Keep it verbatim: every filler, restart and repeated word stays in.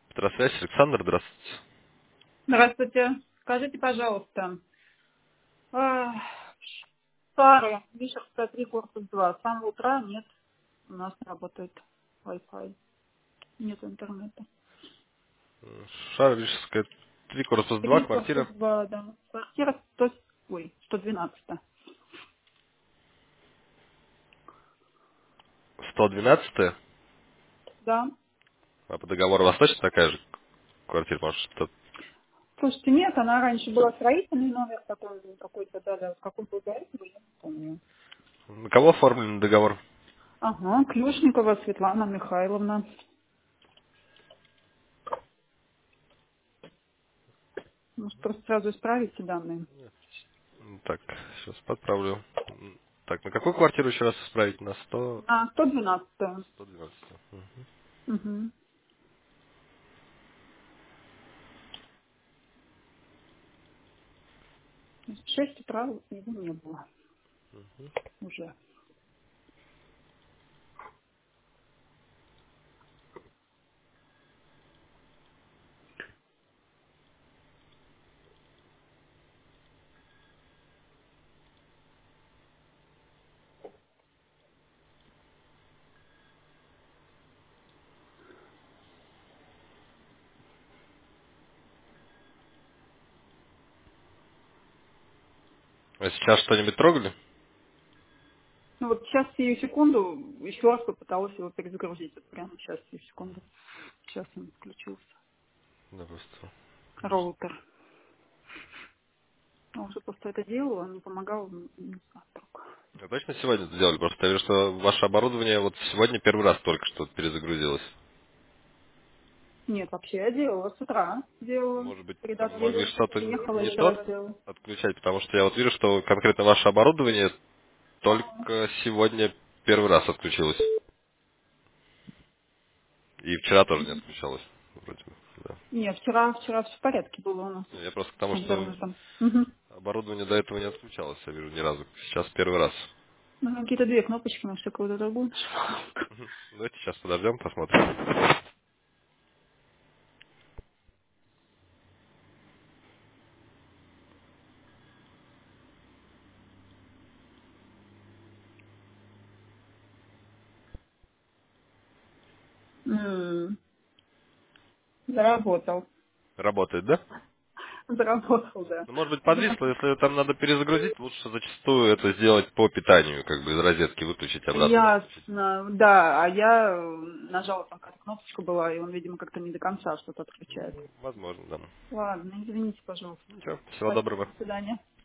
Петросвязь, Александр, здравствуйте. Здравствуйте. Скажите, пожалуйста, а, старый Вишерская три, корпус два. С самого утра нет, у нас не работает Wi-Fi, нет интернета. Шарвишская, три, корпус два, три, корпус квартира два, да. Квартира сто, ой, сто двенадцать. сто двенадцать, Да. а по договору у вас точно такая же квартира, может, что Слушайте, нет, она раньше была строительный номер такой, какой-то, да, да, в каком был до этого, я не помню. на кого оформлен договор? Ага, Клюшникова Светлана Михайловна. Может, просто сразу исправите данные. М, Так, сейчас подправлю. М, Так, на какую квартиру еще раз исправить? На сто, А, сто двенадцать. сто двенадцать. Мгм. Угу. В шесть утра его не было уже. А сейчас что-нибудь трогали? Ну вот сейчас сию секунду еще раз попыталась его перезагрузить. Вот прямо сейчас сию секунду. Сейчас он включился. Да, просто. Роутер. Он уже просто это делал, он не помогал, не не знаю, вдруг. А точно сегодня это сделали? Просто я вижу, что ваше оборудование вот сегодня первый раз только что перезагрузилось. Нет, вообще я делала с утра. Делала. Может быть, Перед там могли отъездом что-то приехала, не еще то раз делала. отключать, потому что я вот вижу, что конкретно ваше оборудование только сегодня первый раз отключилось. И вчера тоже не отключалось. Вроде бы, да. Нет, вчера, вчера все в порядке было у нас Не, Я просто к тому, с что интернетом. Мгм. оборудование до этого не отключалось, я вижу, ни разу. Сейчас первый раз. Ну, какие-то две кнопочки, может, какую-то другую. Мгм. Давайте сейчас подождем, посмотрим. М, Заработал. Работает, да? Заработал, да. Ну, может быть, подвисло, Одинаково. если там надо перезагрузить, лучше зачастую это сделать по питанию, как бы из розетки выключить, обратно подключить. Ясно, да, а я э, нажала там какая-то кнопочка была, и он, видимо, как-то не до конца что-то отключает. Ну, возможно, да. Ладно, извините, пожалуйста. Ничего, всего Спасибо, доброго. до свидания.